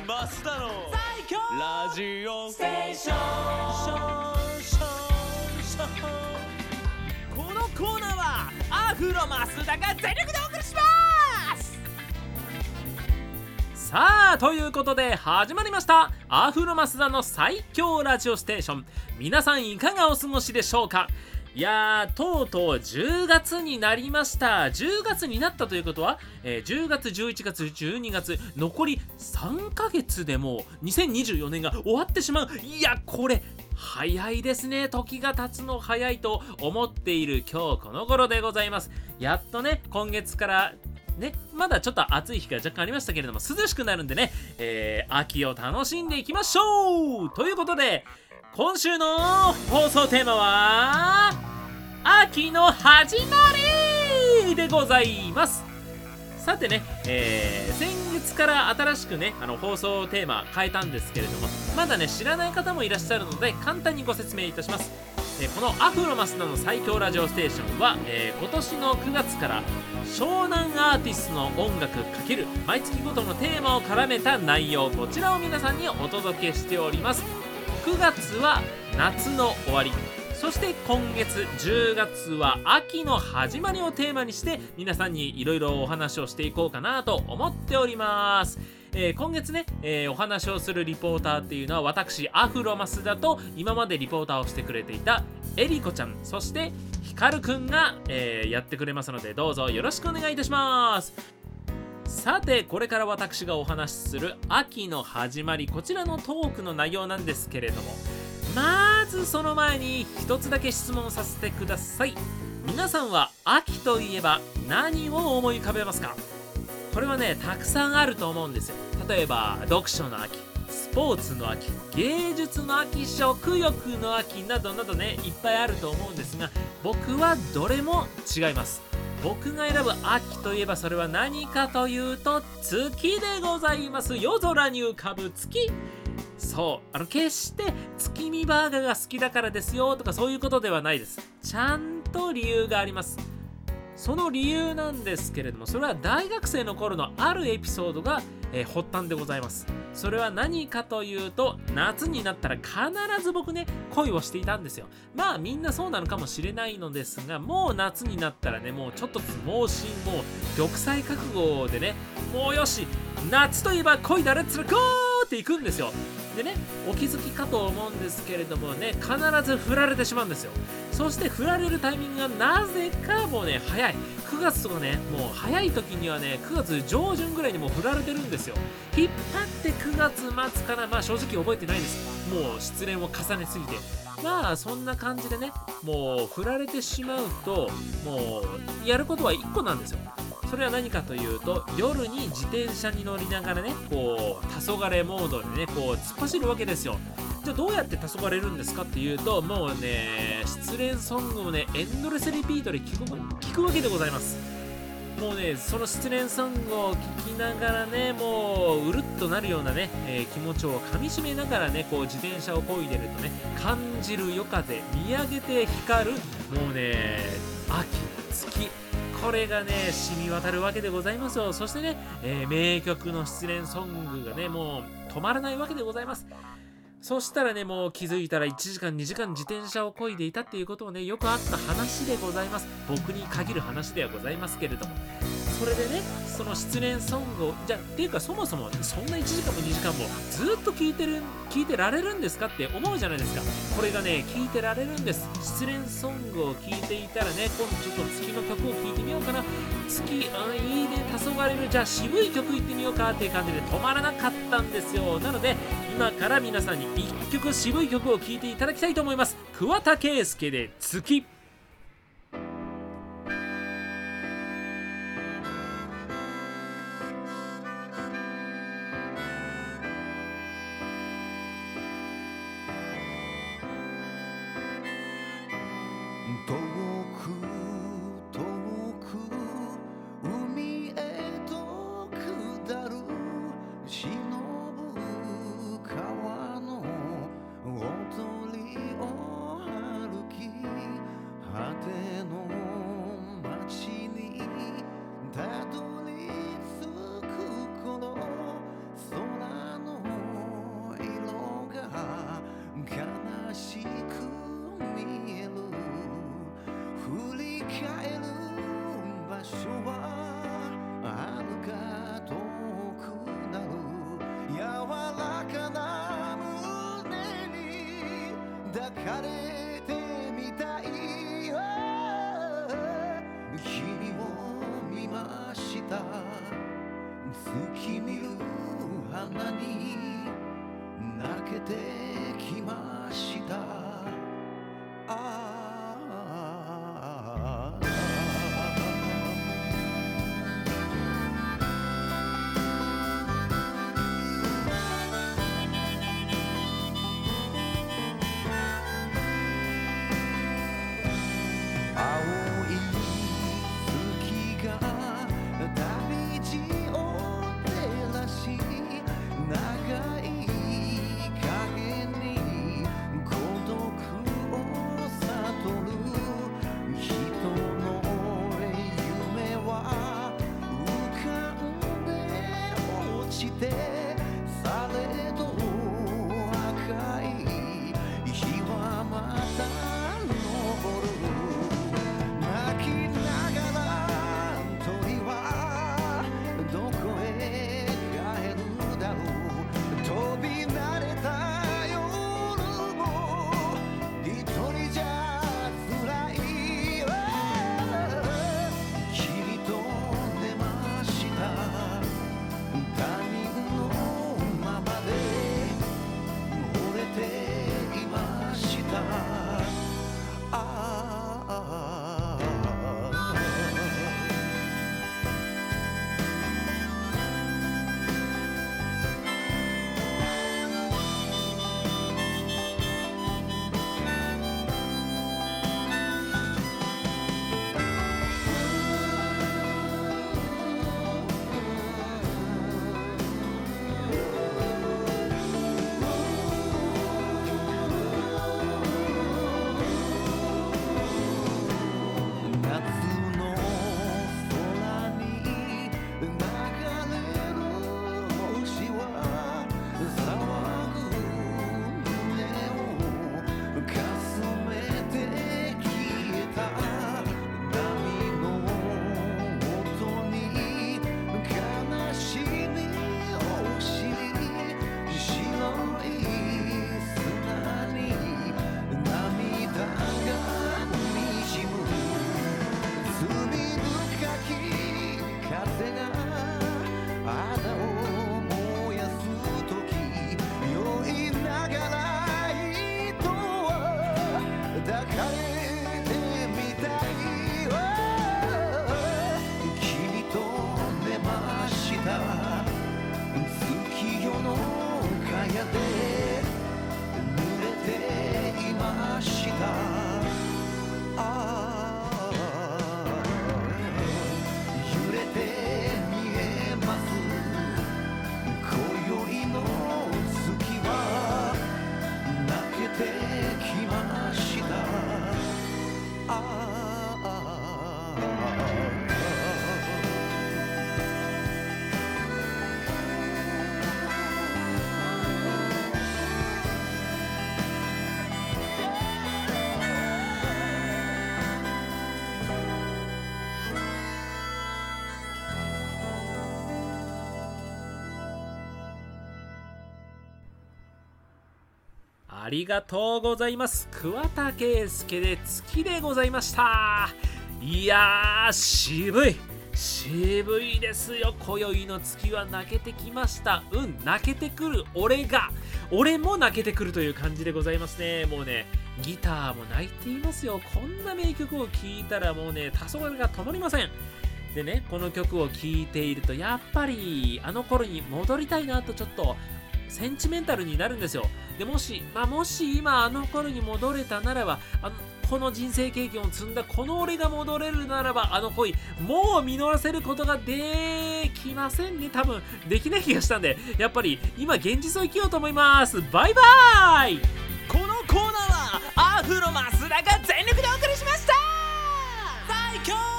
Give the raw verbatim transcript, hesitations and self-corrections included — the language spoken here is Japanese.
増田の最強ラジオステーション。このコーナーはアフロ増田が全力でお送りします。さあということで始まりましたアフロ増田の最強ラジオステーション。皆さんいかがお過ごしでしょうか。いやー、とうとうじゅうがつになりました。じゅうがつになったということは、えー、じゅうがつ、じゅういちがつ、じゅうにがつ、残りさんかげつでもうにせんにじゅうよねんが終わってしまう。いや、これ早いですね。時が経つの早いと思っている今日この頃でございます。やっとね、今月からね、まだちょっと暑い日が若干ありましたけれども、涼しくなるんでね、えー、秋を楽しんでいきましょうということで、今週の放送テーマは秋の始まりでございます。さてね、えー、先月から新しくねあの放送テーマ変えたんですけれども、まだね知らない方もいらっしゃるので簡単にご説明いたします。えー、このアフロ増田の最強ラジオステーションは、えー、今年のくがつから湘南アーティストの音楽×毎月ごとのテーマを絡めた内容、こちらを皆さんにお届けしております。くがつは夏の終わり、そして今月じゅうがつは秋の始まりをテーマにして皆さんにいろいろお話をしていこうかなと思っております。えー、今月ね、えー、お話をするリポーターっていうのは私アフロ増田と今までリポーターをしてくれていたエリコちゃん、そしてヒカルくんが、えー、やってくれますので、どうぞよろしくお願いいたします。さてこれから私がお話しする秋の始まり、こちらのトークの内容なんですけれども、まずその前に一つだけ質問させてください。皆さんは秋といえば何を思い浮かべますか。これはねたくさんあると思うんですよ。例えば読書の秋、スポーツの秋、芸術の秋、食欲の秋などなどねいっぱいあると思うんですが、僕はどれも違います。僕が選ぶ秋といえばそれは何かというと月でございます。夜空に浮かぶ月。そうあの決して月見バーガーが好きだからですよとかそういうことではないです。ちゃんと理由があります。その理由なんですけれども、それは大学生の頃のあるエピソードが、えー、発端でございます。それは何かというと、夏になったら必ず僕ね恋をしていたんですよ。まあみんなそうなのかもしれないのですが、もう夏になったらねもうちょっと盲信、もう玉砕覚悟でね、もうよし夏といえば恋だレッツゴーっていくんですよ。でね、お気づきかと思うんですけれどもね、必ず振られてしまうんですよ。そして振られるタイミングがなぜかもうね早い。くがつとかね、もう早い時にはねくがつ上旬ぐらいにもう振られてるんですよ。引っ張ってくがつ末から、まあ正直覚えてないです。もう失恋を重ねすぎて、まあそんな感じでね、もう振られてしまうともうやることはいっこなんですよ。それは何かというと、夜に自転車に乗りながらねこう黄昏モードでねこう突っ走るわけですよ。じゃあどうやって黄昏れるんですかっていうと、もうね失恋ソングをねエンドレスリピートで聴く、聞くわけでございます。もうねその失恋ソングを聴きながらね、もううるっとなるようなね、えー、気持ちをかみしめながらねこう自転車を漕いでるとね、感じる夜風、見上げて光るもうね秋月、これがね染み渡るわけでございますよ。そしてね、えー、名曲の失恋ソングがねもう止まらないわけでございます。そしたらねもう気づいたらいちじかんにじかん自転車を漕いでいたっていうこともねよくあった話でございます。僕に限る話ではございますけれども、それでねその失恋ソングをじゃあっていうか、そもそもそんないちじかんもにじかんもずっと聴いてる聴いてられるんですかって思うじゃないですか。これがね聴いてられるんです。失恋ソングを聴いていたらね、今度ちょっと月の曲を聴いてみようかな、月、あいいね黄昏れる、じゃあ渋い曲いってみようかっていう感じで止まらなかったんですよ。なので今から皆さんにいっきょく渋い曲を聴いていただきたいと思います。桑田佳祐で月。 遠く遠く海へと下る忍ぶ川のほとりを歩きかれてみたい。君を見ました。月見る花に泣けてきました。ああありがとうございます。桑田佳祐で月でございました。いやー、渋い渋いですよ。今宵の月は泣けてきました。うん、泣けてくる俺が俺も泣けてくるという感じでございますね。もうね、ギターも泣いていますよ。こんな名曲を聴いたらもうね、黄昏が止まりません。でね、この曲を聴いているとやっぱりあの頃に戻りたいなとちょっとセンチメンタルになるんですよ。でもし、まあ、もし今あの頃に戻れたならば、あのこの人生経験を積んだこの俺が戻れるならば、あの恋もう実らせることができませんね。多分できない気がしたんで、やっぱり今現実を生きようと思います。バイバーイ。 このコーナーはアフロ増田が全力でお送りしました。最強